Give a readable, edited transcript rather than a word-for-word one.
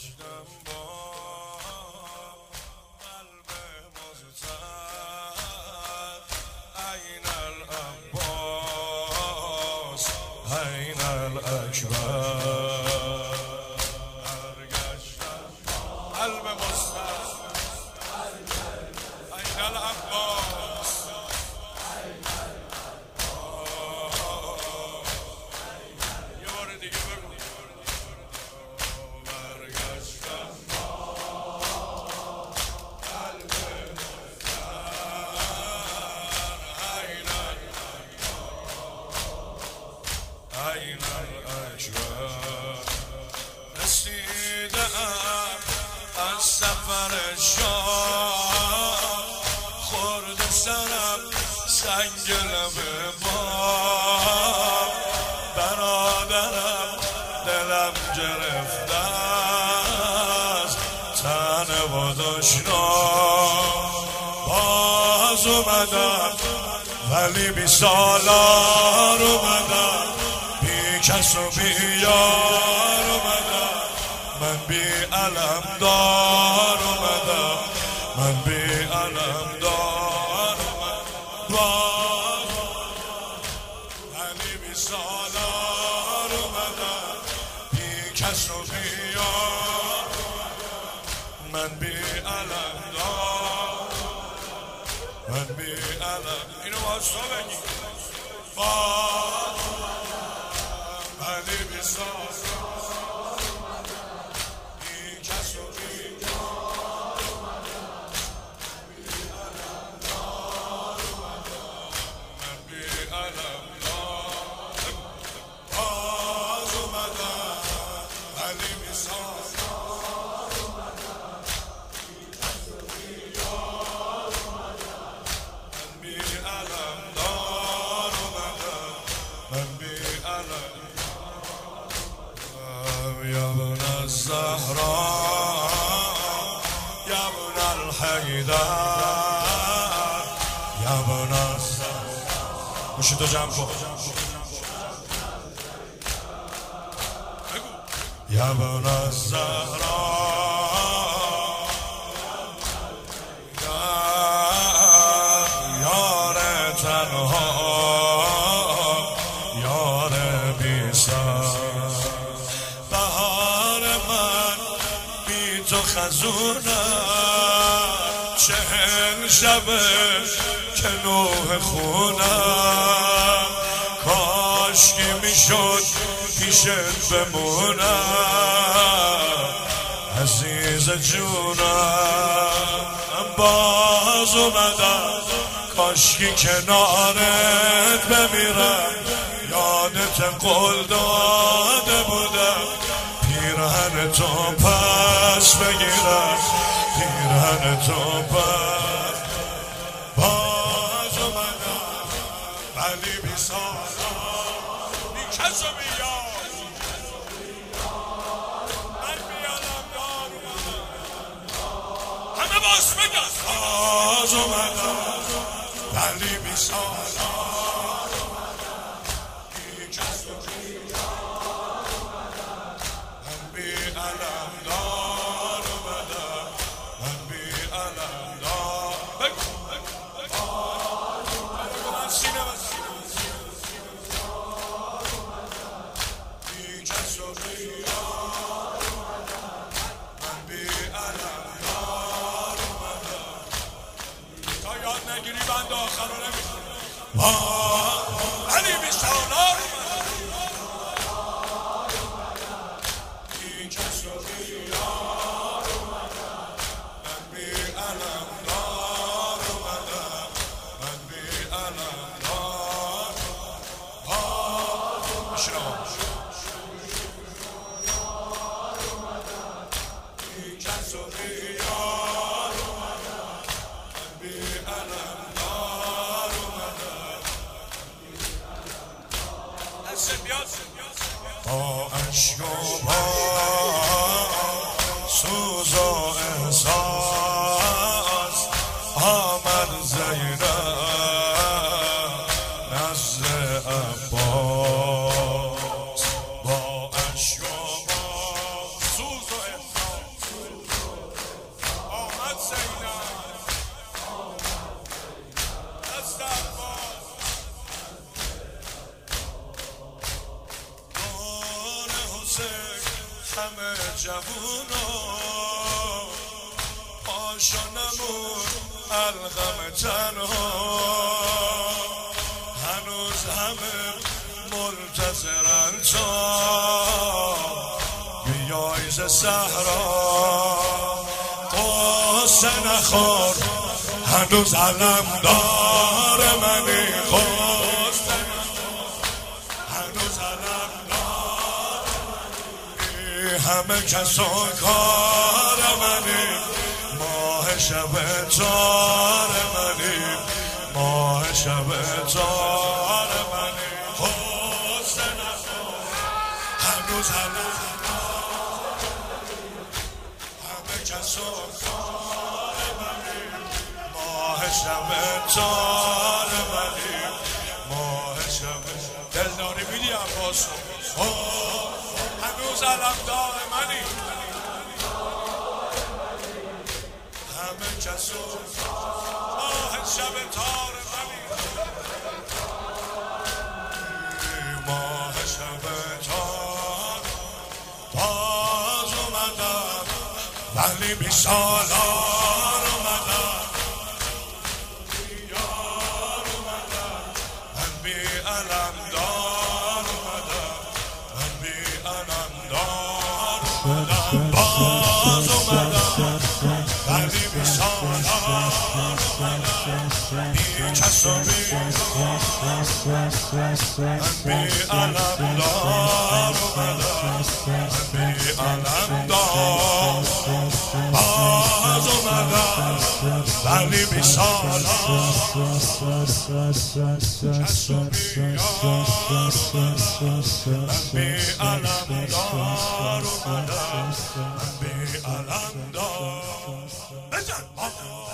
برگشتم با قلب مزتر این العباس این الاکبر برگشتم قلب مزتر این العباس یه بار دیگه بگو این الاکبر رسیدم از سفر شاه خورده سرم سنگ لب بام برادرم دلم گرفته از تن و دشنام باز اومدم ولی 20 سالار اومدم کس و بی یار اومدم من بی علم دار اومدم من بی علم دار اومدم ولی 20 سالار اومدم بی کس و بی یار من بی علم دار من بی علم اینو واسه بگی ولی 20 سالار بی کس و بی یار اومدم بی علم دار اومدم من بی علم دار باز اومدم ولی 20 سالار اومدم بی کس و بی یار اومدم من بی علم دار اومدم من بی علم يا ابن الزهراء يا ابن الحيدر يا ابن الزهراء گوشی تو جمع کن يا ابن الزهراء یار تنها یار بی سر تو خزونم 40 شبه که نوح خونم کاشکی میشد پیشت بمونم عزیز جونم باز اومدم کاشکی کنارت بمیرم یادت قول داده بودم پیرهن تو پس بگیرم پیرهن تو پس باز اومدم ولی 20 سالار بی کس و بی یار من بی علم دار اومدم همه باز بگم باز اومدم ولی 20 سالار بی کس و بی علم دار اومدم من بی علم دار بگو من سینه بی کس و بی یار من بی علم دار اومدم تا یاد نگیری بند آخر رو نمیخونم ولی 20 سالار همه جوونا آشانمون الغم تنها هنوز همه منتظرن تا بیای ز صحرا قصه نخور هنوز علم دار منی قصه هنوز علم دار همه کسان کار منی ماه شب تار منی ماه شب تار منی قصه نخور هنوز علم همه کسان کار منی ماه شب تار منی ماه شب دلداری میدی عباس هنوز علمدار منی همه کسان ماه شب تار منی ماه شب تار باز اومدم ولی بی سالار اومدم یار اومدم من بی علمدار اومدم من بی علمدار اومدم باز اومدم ولی بی سالار اومدم بی کس و بی من بی علمدار اومدم من بی علمدار باز اومدم ولی بی سالار کس و بی من بی علمدار اومدم من بی علمدار بزن